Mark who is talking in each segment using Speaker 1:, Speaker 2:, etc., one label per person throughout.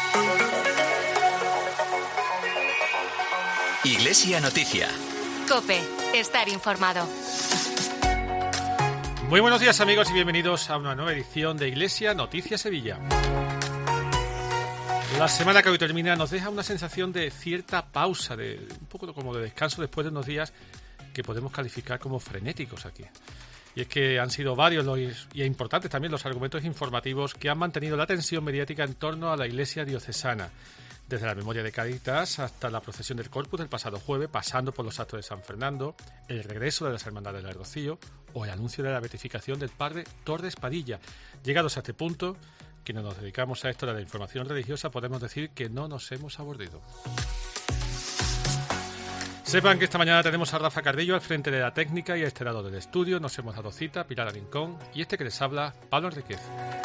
Speaker 1: Iglesia Noticia.
Speaker 2: COPE. Estar informado.
Speaker 3: Muy buenos días, amigos, y bienvenidos a una nueva edición de Iglesia Noticia Sevilla. La semana que hoy termina nos deja una sensación de cierta pausa, de un poco como de descanso después de unos días que podemos calificar como frenéticos aquí. Y es que han sido varios y importantes también los argumentos informativos que han mantenido la atención mediática en torno a la Iglesia diocesana. Desde la memoria de Cáritas hasta la procesión del Corpus del pasado jueves, pasando por los actos de San Fernando, el regreso de las Hermandades del Rocío o el anuncio de la beatificación del padre Torres Padilla. Llegados a este punto, quienes nos dedicamos a esto de la información religiosa, podemos decir que no nos hemos aburrido. Sepan que esta mañana tenemos a Rafa Cardillo al frente de la técnica y a este lado del estudio. Nos hemos dado cita, Pilar Arincón y este que les habla, Pablo Enríquez.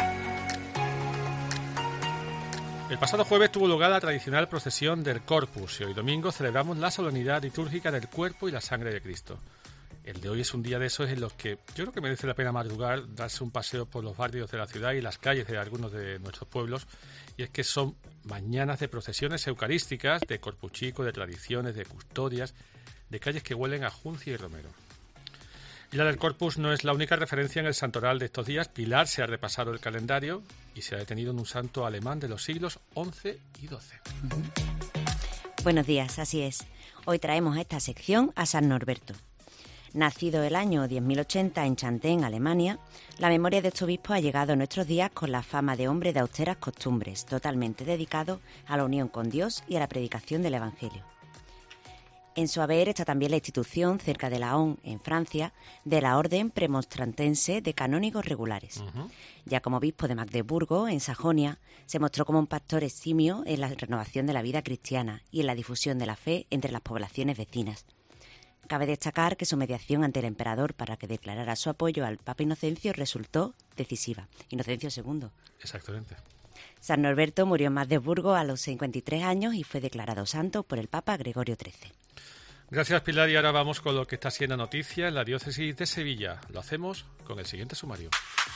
Speaker 3: El pasado jueves tuvo lugar la tradicional procesión del Corpus y hoy domingo celebramos la solemnidad litúrgica del cuerpo y la sangre de Cristo. El de hoy es un día de esos en los que yo creo que merece la pena madrugar, darse un paseo por los barrios de la ciudad y las calles de algunos de nuestros pueblos, y es que son mañanas de procesiones eucarísticas, de corpuchico, de tradiciones, de custodias, de calles que huelen a juncia y romero. Y la del Corpus no es la única referencia en el santoral de estos días. Pilar se ha repasado el calendario y se ha detenido en un santo alemán de los siglos XI y XII.
Speaker 4: Buenos días, así es. Hoy traemos a esta sección a San Norberto. Nacido el año 10.080 en Chantén, Alemania, la memoria de este obispo ha llegado a nuestros días con la fama de hombre de austeras costumbres, totalmente dedicado a la unión con Dios y a la predicación del Evangelio. En su haber está también la institución, cerca de Laon, en Francia, de la Orden Premonstrantense de Canónigos Regulares. Ya como obispo de Magdeburgo, en Sajonia, se mostró como un pastor eximio en la renovación de la vida cristiana y en la difusión de la fe entre las poblaciones vecinas. Cabe destacar que su mediación ante el emperador para que declarara su apoyo al Papa Inocencio resultó decisiva. Inocencio II.
Speaker 3: Exactamente.
Speaker 4: San Norberto murió en Magdeburgo a los 53 años y fue declarado santo por el Papa Gregorio XIII.
Speaker 3: Gracias, Pilar, y ahora vamos con lo que está siendo noticia en la diócesis de Sevilla. Lo hacemos con el siguiente sumario.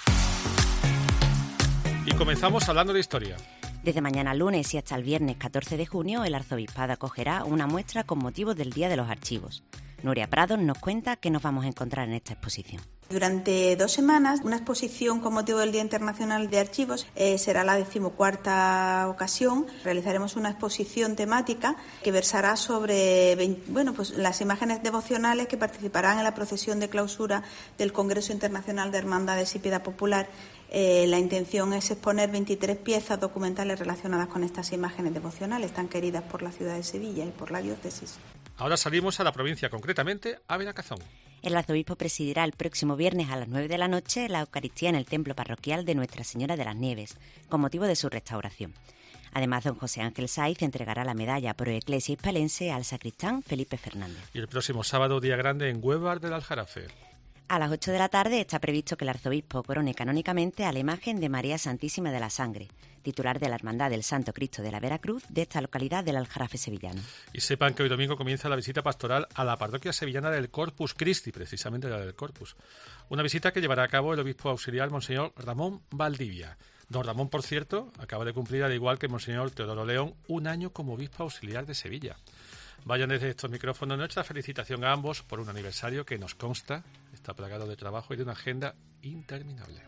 Speaker 3: Y comenzamos hablando de historia.
Speaker 4: Desde mañana lunes y hasta el viernes 14 de junio, el arzobispado acogerá una muestra con motivo del Día de los Archivos. Nuria Prados nos cuenta qué nos vamos a encontrar en esta exposición.
Speaker 5: Durante 2 semanas, una exposición con motivo del Día Internacional de Archivos será la 14ª ocasión. Realizaremos una exposición temática que versará sobre las imágenes devocionales que participarán en la procesión de clausura del Congreso Internacional de Hermandades y Piedad Popular. La intención es exponer 23 piezas documentales relacionadas con estas imágenes devocionales tan queridas por la ciudad de Sevilla y por la diócesis.
Speaker 3: Ahora salimos a la provincia, concretamente a Benicazón.
Speaker 4: El arzobispo presidirá el próximo viernes a las 9 de la noche la Eucaristía en el templo parroquial de Nuestra Señora de las Nieves, con motivo de su restauración. Además, don José Ángel Saiz entregará la medalla Pro Ecclesia Hispalense al sacristán Felipe Fernández.
Speaker 3: Y el próximo sábado, día grande en Huevar del Aljarafe.
Speaker 4: A las 8 de la tarde está previsto que el arzobispo corone canónicamente a la imagen de María Santísima de la Sangre, titular de la Hermandad del Santo Cristo de la Veracruz de esta localidad del Aljarafe sevillano.
Speaker 3: Y sepan que hoy domingo comienza la visita pastoral a la parroquia sevillana del Corpus Christi, precisamente la del Corpus. Una visita que llevará a cabo el obispo auxiliar, Monseñor Ramón Valdivia. Don Ramón, por cierto, acaba de cumplir, al igual que Monseñor Teodoro León, 1 año como obispo auxiliar de Sevilla. Vayan desde estos micrófonos nuestra felicitación a ambos por un aniversario que nos consta está plagado de trabajo y de una agenda interminable.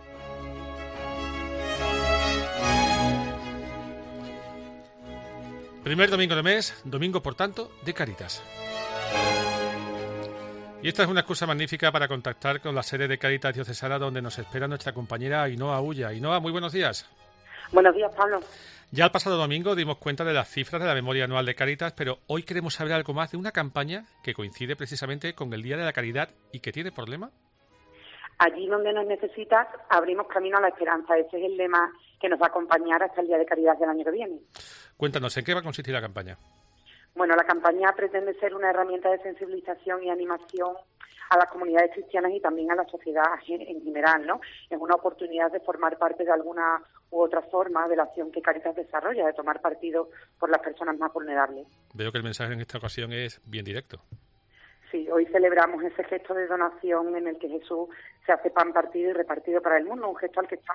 Speaker 3: Primer domingo de mes, domingo por tanto de Cáritas. Y esta es una excusa magnífica para contactar con la sede de Cáritas Diocesana, donde nos espera nuestra compañera Ainhoa Ulla. Ainhoa, muy buenos días.
Speaker 6: Buenos días, Pablo.
Speaker 3: Ya el pasado domingo dimos cuenta de las cifras de la memoria anual de Cáritas, pero hoy queremos saber algo más de una campaña que coincide precisamente con el Día de la Caridad y que tiene problema.
Speaker 6: Allí donde nos necesitas, abrimos camino a la esperanza. Ese es el lema que nos va a acompañar hasta el Día de Caridad del año que viene.
Speaker 3: Cuéntanos, ¿en qué va a consistir la campaña?
Speaker 6: Bueno, la campaña pretende ser una herramienta de sensibilización y animación a las comunidades cristianas y también a la sociedad en general, ¿no? Es una oportunidad de formar parte de alguna u otra forma de la acción que Cáritas desarrolla, de tomar partido por las personas más vulnerables.
Speaker 3: Veo que el mensaje en esta ocasión es bien directo.
Speaker 6: Sí, hoy celebramos ese gesto de donación en el que Jesús se hace pan partido y repartido para el mundo, un gesto al que estamos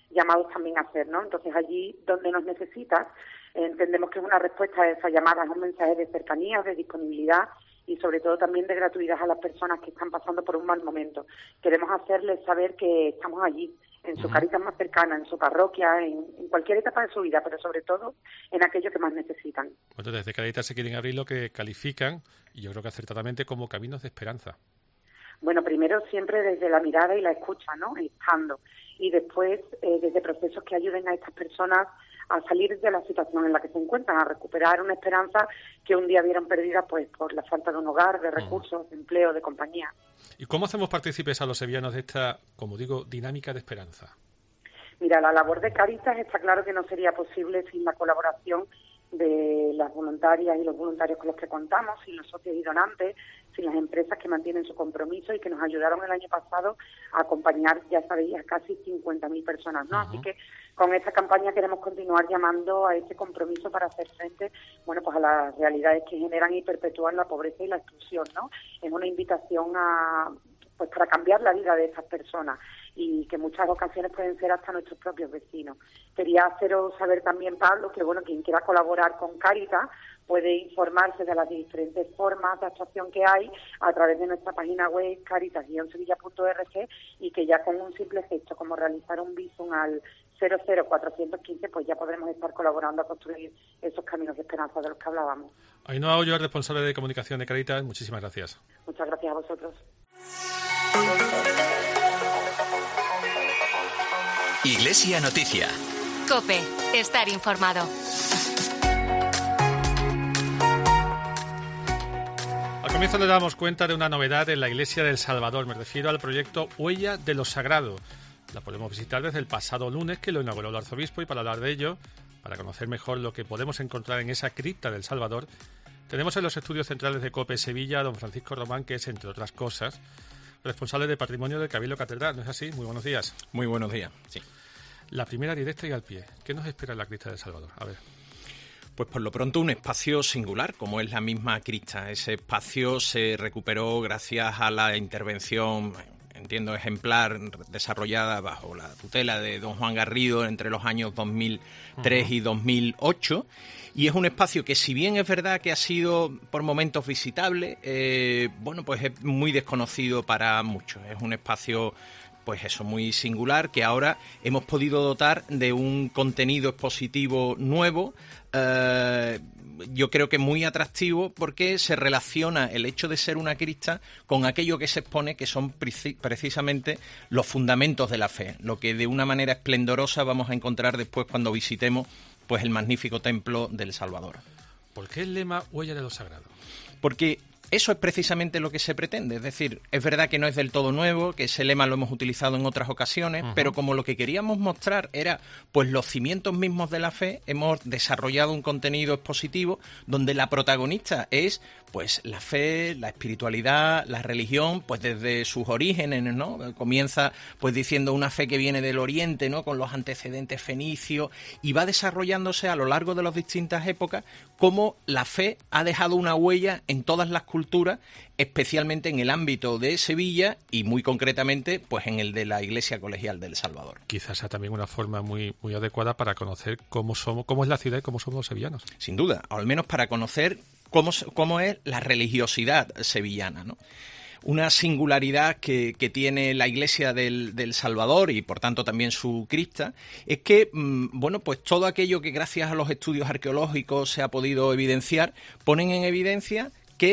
Speaker 6: llamados también a hacer, ¿no? Entonces, allí donde nos necesitas, entendemos que es una respuesta a esa llamada, es un mensaje de cercanía, de disponibilidad y sobre todo también de gratuidad a las personas que están pasando por un mal momento. Queremos hacerles saber que estamos allí, en su Cáritas más cercana, en su parroquia, en cualquier etapa de su vida, pero sobre todo en aquello que más necesitan.
Speaker 3: Bueno, desde Cáritas se quieren abrir lo que califican, y yo creo que acertadamente, como caminos de esperanza.
Speaker 6: Bueno, primero siempre desde la mirada y la escucha, ¿no? Estando. Y después desde procesos que ayuden a estas personas a salir de la situación en la que se encuentran, a recuperar una esperanza que un día vieron perdida pues por la falta de un hogar, de recursos, de empleo, de compañía.
Speaker 3: ¿Y cómo hacemos partícipes a los sevillanos de esta, como digo, dinámica de esperanza?
Speaker 6: Mira, la labor de Cáritas está claro que no sería posible sin la colaboración de las voluntarias y los voluntarios con los que contamos, sin los socios y donantes, sin las empresas que mantienen su compromiso y que nos ayudaron el año pasado a acompañar, ya sabéis, a casi 50.000 personas, ¿no? Así que con esta campaña queremos continuar llamando a ese compromiso para hacer frente, bueno, pues a las realidades que generan y perpetúan la pobreza y la exclusión, ¿no? Es una invitación a pues para cambiar la vida de estas personas y que en muchas ocasiones pueden ser hasta nuestros propios vecinos. Quería haceros saber también, Pablo, que bueno, quien quiera colaborar con Cáritas puede informarse de las diferentes formas de actuación que hay a través de nuestra página web caritas-sevilla.org y que ya con un simple gesto como realizar un visum al 00415 pues ya podremos estar colaborando a construir esos caminos de esperanza de los que hablábamos.
Speaker 3: Ainhoa Ulloa, responsable de comunicación de Cáritas, muchísimas gracias.
Speaker 6: Muchas gracias a vosotros.
Speaker 1: Iglesia Noticia.
Speaker 2: COPE. Estar informado.
Speaker 3: Al comienzo le damos cuenta de una novedad en la Iglesia del Salvador. Me refiero al proyecto Huella de lo Sagrado. La podemos visitar desde el pasado lunes, que lo inauguró el arzobispo, y para hablar de ello, para conocer mejor lo que podemos encontrar en esa cripta del Salvador, tenemos en los estudios centrales de COPE Sevilla a don Francisco Román, que es, entre otras cosas, responsable de Patrimonio del Cabildo Catedral. ¿No es así? Muy buenos días.
Speaker 7: Muy buenos días, sí.
Speaker 3: La primera directa y al pie. ¿Qué nos espera en la cripta del Salvador? A ver.
Speaker 7: Pues por lo pronto un espacio singular, como es la misma cripta. Ese espacio se recuperó gracias a la intervención, entiendo, ejemplar, desarrollada bajo la tutela de don Juan Garrido entre los años 2003 y 2008. Y es un espacio que, si bien es verdad que ha sido por momentos visitable, bueno, pues es muy desconocido para muchos. Es un espacio, pues eso, muy singular, que ahora hemos podido dotar de un contenido expositivo nuevo, yo creo que muy atractivo, porque se relaciona el hecho de ser una cripta con aquello que se expone, que son precisamente los fundamentos de la fe, lo que de una manera esplendorosa vamos a encontrar después cuando visitemos pues el magnífico templo del Salvador.
Speaker 3: ¿Por qué el lema Huella de lo Sagrado?
Speaker 7: Porque eso es precisamente lo que se pretende. Es decir, es verdad que no es del todo nuevo, que ese lema lo hemos utilizado en otras ocasiones, pero como lo que queríamos mostrar era pues los cimientos mismos de la fe, hemos desarrollado un contenido expositivo donde la protagonista es pues la fe, la espiritualidad, la religión, pues desde sus orígenes, ¿no? Comienza pues diciendo una fe que viene del Oriente, ¿no? Con los antecedentes fenicios, y va desarrollándose a lo largo de las distintas épocas cómo la fe ha dejado una huella en todas las culturas, especialmente en el ámbito de Sevilla y muy concretamente pues en el de la Iglesia Colegial del Salvador.
Speaker 3: Quizás sea también una forma muy adecuada para conocer cómo es la ciudad y cómo somos los sevillanos.
Speaker 7: Sin duda, al menos para conocer cómo es la religiosidad sevillana, ¿no? Una singularidad que tiene la Iglesia del Salvador y por tanto también su cripta es que, bueno, pues todo aquello que gracias a los estudios arqueológicos se ha podido evidenciar, ponen en evidencia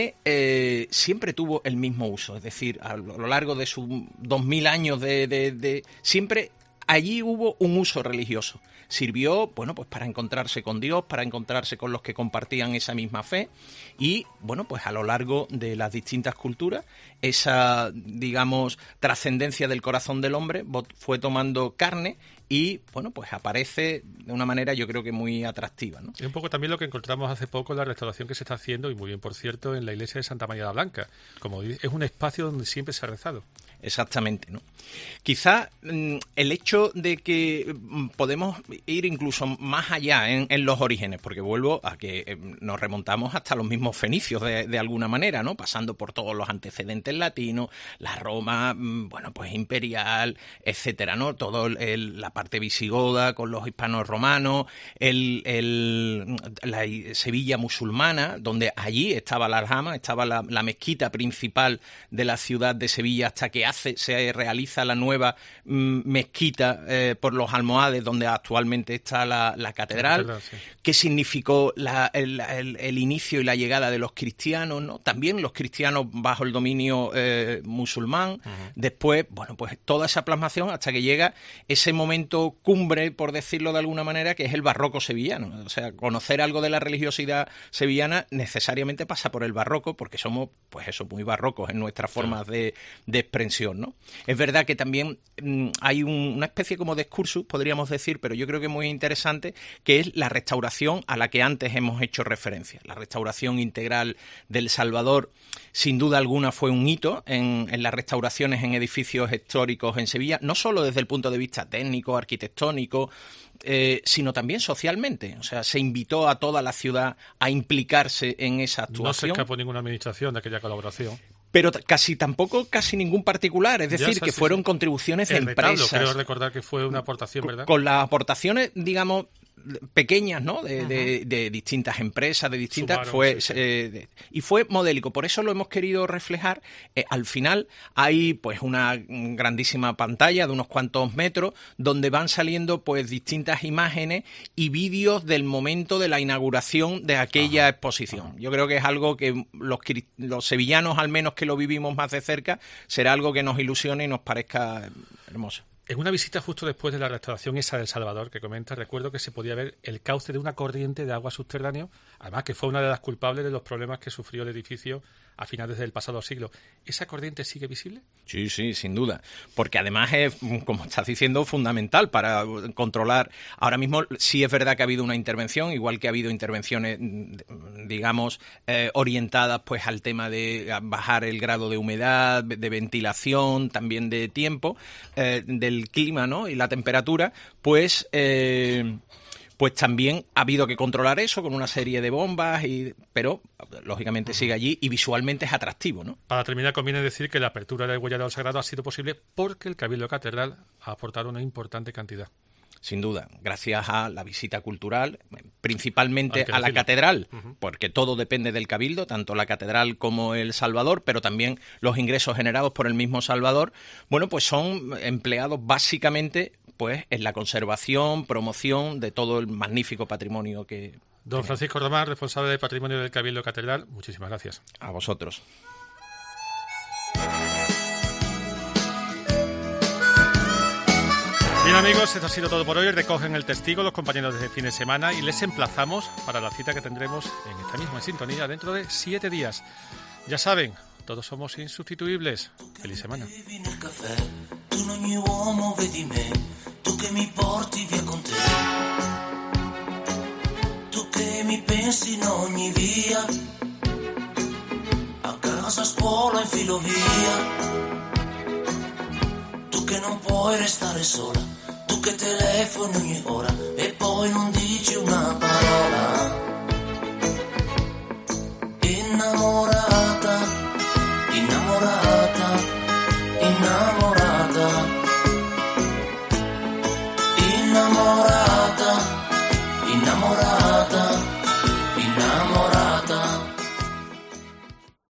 Speaker 7: que siempre tuvo el mismo uso, es decir, a lo largo de sus 2000 años siempre allí hubo un uso religioso. Sirvió, bueno, pues para encontrarse con Dios, para encontrarse con los que compartían esa misma fe y, bueno, pues a lo largo de las distintas culturas, esa, digamos, trascendencia del corazón del hombre fue tomando carne y, bueno, pues aparece de una manera yo creo que muy atractiva, ¿no?
Speaker 3: Es un poco también lo que encontramos hace poco en la restauración que se está haciendo, y muy bien, por cierto, en la iglesia de Santa María la Blanca. Como es un espacio donde siempre se ha rezado.
Speaker 7: Exactamente, ¿no? Quizá el hecho de que podemos ir incluso más allá en los orígenes, porque vuelvo a que nos remontamos hasta los mismos fenicios de alguna manera, ¿no? Pasando por todos los antecedentes latinos, la Roma, bueno, pues imperial, etcétera, ¿no? Todo la parte visigoda con los hispanos romanos, la Sevilla musulmana, donde allí estaba la Aljama, estaba la mezquita principal de la ciudad de Sevilla, hasta que se realiza la nueva mezquita por los almohades, donde actualmente está la catedral. Sí. ¿Qué significó el inicio y la llegada de los cristianos, ¿no? También los cristianos bajo el dominio musulmán. Después, bueno, pues toda esa plasmación hasta que llega ese momento cumbre, por decirlo de alguna manera, que es el barroco sevillano. O sea, conocer algo de la religiosidad sevillana necesariamente pasa por el barroco, porque somos, pues eso, muy barrocos en nuestras formas de expresión, ¿no? Es verdad que también hay una especie como de excursus, podríamos decir, pero yo creo que es muy interesante, que es la restauración a la que antes hemos hecho referencia. La restauración integral del Salvador, sin duda alguna, fue un hito en las restauraciones en edificios históricos en Sevilla, no solo desde el punto de vista técnico, arquitectónico, sino también socialmente. O sea, se invitó a toda la ciudad a implicarse en esa actuación.
Speaker 3: No se escapó ninguna administración de aquella colaboración.
Speaker 7: Pero casi ningún particular, es decir, que fueron contribuciones de empresas.
Speaker 3: Creo recordar que fue una aportación, ¿verdad?
Speaker 7: Con las aportaciones, digamos, pequeñas, ¿no? De distintas empresas, de distintas... y fue modélico. Por eso lo hemos querido reflejar. Al final hay pues una grandísima pantalla de unos cuantos metros donde van saliendo pues distintas imágenes y vídeos del momento de la inauguración de aquella exposición. Yo creo que es algo que los sevillanos, al menos que lo vivimos más de cerca, será algo que nos ilusione y nos parezca hermoso.
Speaker 3: En una visita justo después de la restauración esa del Salvador que comenta, recuerdo que se podía ver el cauce de una corriente de agua subterráneo, además que fue una de las culpables de los problemas que sufrió el edificio a finales del pasado siglo. ¿Esa corriente sigue visible?
Speaker 7: Sí, sin duda, porque además es, como estás diciendo, fundamental para controlar. Ahora mismo sí es verdad que ha habido una intervención, igual que ha habido intervenciones, digamos, orientadas pues al tema de bajar el grado de humedad, de ventilación, también de tiempo, del clima, ¿no? Y la temperatura, pues también ha habido que controlar eso con una serie de bombas, pero lógicamente sigue allí y visualmente es atractivo, ¿no?
Speaker 3: Para terminar, conviene decir que la apertura del Huellador Sagrado ha sido posible porque el Cabildo Catedral ha aportado una importante cantidad.
Speaker 7: Sin duda, gracias a la visita cultural, principalmente a la catedral, porque todo depende del Cabildo, tanto la catedral como el Salvador, pero también los ingresos generados por el mismo Salvador, bueno, pues son empleados básicamente pues en la conservación, promoción de todo el magnífico patrimonio que...
Speaker 3: Don Francisco Román, responsable de Patrimonio del Cabildo Catedral, muchísimas gracias.
Speaker 7: A vosotros.
Speaker 3: Bien, amigos, esto ha sido todo por hoy. Recogen el testigo los compañeros de fin de semana y les emplazamos para la cita que tendremos en esta misma sintonía dentro de 7 días. Ya saben, todos somos insustituibles. Feliz semana.
Speaker 8: Tu ogni uomo vedi me, tu che mi porti via con te, tu che mi pensi in ogni via, a casa, a scuola, in filovia, tu che non puoi restare sola, tu che telefoni ogni ora e poi non dici una parola.